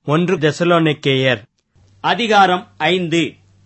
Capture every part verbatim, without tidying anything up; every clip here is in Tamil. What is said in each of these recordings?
ஒன்று தெசலோனிக்கேயர் அதிகாரம் ஐந்து.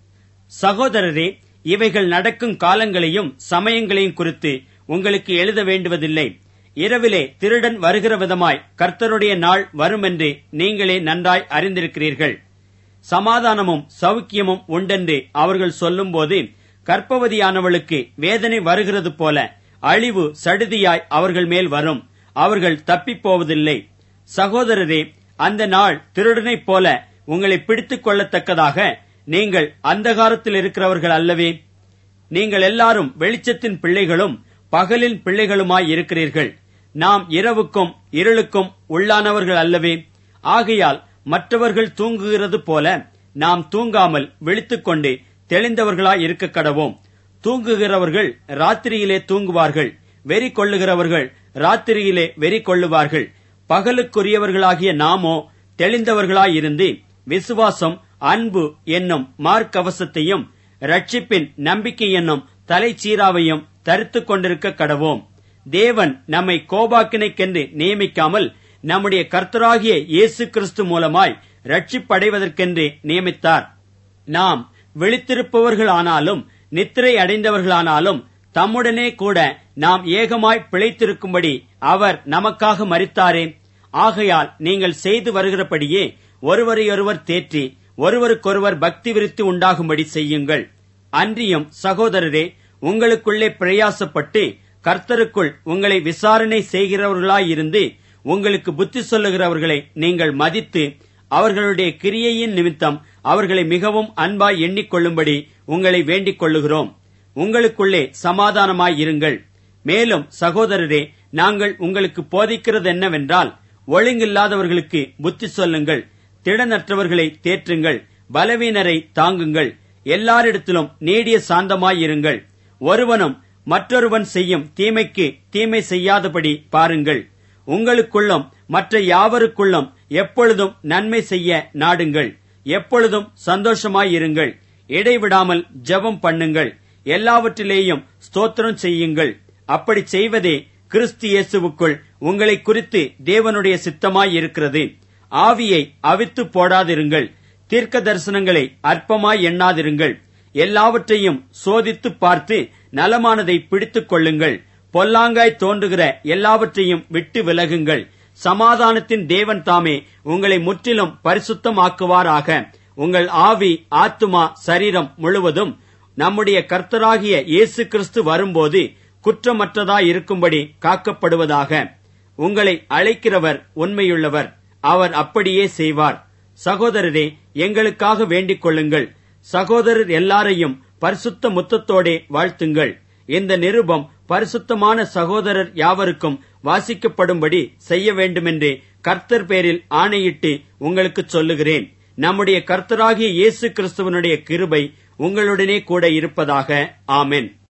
சகோதரரே, இவைகள் நடக்கும் காலங்களையும் சமயங்களையும் குறித்து உங்களுக்கு எழுத வேண்டுவதில்லை. இரவிலே திருடன் வருகிற விதமாய் கர்த்தருடைய நாள் வருமென்று நீங்களே நன்றாய் அறிந்திருக்கிறீர்கள். சமாதானமும் சௌக்கியமும் உண்டென்று அவர்கள் சொல்லும்போது கர்ப்பவதியானவளுக்கு வேதனை வருகிறது போல அழிவு சடுதியாய் அவர்கள் மேல் வரும். அவர்கள் தப்பிப் போவதில்லை. சகோதரரே, அந்த நாள் திருடனைப் போல உங்களை பிடித்துக் கொள்ளத்தக்கதாக நீங்கள் அந்தகாரத்தில் இருக்கிறவர்கள் அல்லவே. நீங்கள் எல்லாரும் வெளிச்சத்தின் பிள்ளைகளும் பகலின் பிள்ளைகளுமாய் இருக்கிறீர்கள். நாம் இரவுக்கும் இருளுக்கும் உள்ளானவர்கள் அல்லவே. ஆகையால் மற்றவர்கள் தூங்குகிறது போல நாம் தூங்காமல் விழித்துக்கொண்டு தெளிந்தவர்களாய் இருக்க கடவோம். தூங்குகிறவர்கள் ராத்திரியிலே தூங்குவார்கள், வெறி கொள்ளுகிறவர்கள் ராத்திரியிலே வெறி கொள்ளுவார்கள். பகலுக்குரியவர்களாகிய நாமோ தெளிந்தவர்களாயிருந்து விசுவாசம், அன்பு என்னும் மார்க்கவசத்தையும் ரட்சிப்பின் நம்பிக்கை என்னும் தலைச்சீராவையும் தரித்துக் கொண்டிருக்க கடவோம். தேவன் நம்மை கோபாக்கினைக்கென்று நியமிக்காமல் நம்முடைய கர்த்தராகிய இயேசு கிறிஸ்து மூலமாய் ரட்சிப்படைவதற்கென்று நியமித்தார். நாம் விழித்திருப்பவர்களானாலும் நித்திரை அடைந்தவர்களானாலும் தம்முடனே கூட நாம் ஏகமாய் பிழைத்திருக்கும்படி அவர் நமக்காக மரித்தாரே. ஆகையால் நீங்கள் செய்து வருகிறபடியே ஒருவரையொருவர் தேற்றி ஒருவருக்கொருவர் பக்தி விருத்தி உண்டாகும்படி செய்யுங்கள். அன்றியும் சகோதரரே, உங்களுக்குள்ளே பிரயாசப்பட்டு கர்த்தருக்குள் உங்களை விசாரணை செய்கிறவர்களாயிருந்து உங்களுக்கு புத்தி சொல்லுகிறவர்களை நீங்கள் மதித்து அவர்களுடைய கிரியையின் நிமித்தம் அவர்களை மிகவும் அன்பாய் எண்ணிக்கொள்ளும்படி உங்களை வேண்டிக் கொள்ளுகிறோம். உங்களுக்குள்ளே சமாதானமாயிருங்கள். மேலும் சகோதரரே, நாங்கள் உங்களுக்கு போதிக்கிறது என்னவென்றால், ஒழுங்கில்லாதவர்களுக்கு புத்தி சொல்லுங்கள், திடனற்றவர்களை தேற்றுங்கள், பலவீனரை தாங்குங்கள், எல்லாரிடத்திலும் நீடிய சாந்தமாயிருங்கள். ஒருவனும் மற்றொருவன் செய்யும் தீமைக்கு தீமை செய்யாதபடி பாருங்கள். உங்களுக்குள்ளும் மற்ற யாவருக்குள்ளும் எப்பொழுதும் நன்மை செய்ய நாடுங்கள். எப்பொழுதும் சந்தோஷமாயிருங்கள். இடைவிடாமல் ஜெபம் பண்ணுங்கள். எல்லாவற்றிலேயும் ஸ்தோத்திரம் செய்யுங்கள். அப்படி செய்வதே கிறிஸ்து இயேசுவுக்குள் உங்களை குறித்து தேவனுடைய சித்தமாயிருக்கிறது. ஆவியை அவித்து போடாதிருங்கள். தீர்க்க தரிசனங்களை அற்பமாய் எண்ணாதிருங்கள். எல்லாவற்றையும் சோதித்து பார்த்து நலமானதை பிடித்துக் கொள்ளுங்கள். பொல்லாங்காய் தோன்றுகிற எல்லாவற்றையும் விட்டு விலகுங்கள். சமாதானத்தின் தேவன் தாமே உங்களை முற்றிலும் பரிசுத்தமாக்குவாராக. உங்கள் ஆவி, ஆத்துமா, சரீரம் முழுவதும் நம்முடைய கர்த்தராகிய இயேசு கிறிஸ்து வரும்போது குற்றமற்றதாயிருக்கும்படி காக்கப்படுவதாக. உங்களை அழைக்கிறவர் உண்மையுள்ளவர். அவர் அப்படியே செய்வார். சகோதரரே, எங்களுக்காக வேண்டிக் கொள்ளுங்கள். சகோதரர் எல்லாரையும் பரிசுத்த முத்தத்தோடே வாழ்த்துங்கள். இந்த நிருபம் பரிசுத்தமான சகோதரர் யாவருக்கும் வாசிக்கப்படும்படி செய்ய வேண்டுமென்று கர்த்தர் பேரில் ஆணையிட்டு உங்களுக்கு சொல்லுகிறேன். நம்முடைய கர்த்தராகிய இயேசு கிறிஸ்துவனுடைய கிருபை உங்களுடனே கூட இருப்பதாக. ஆமென்.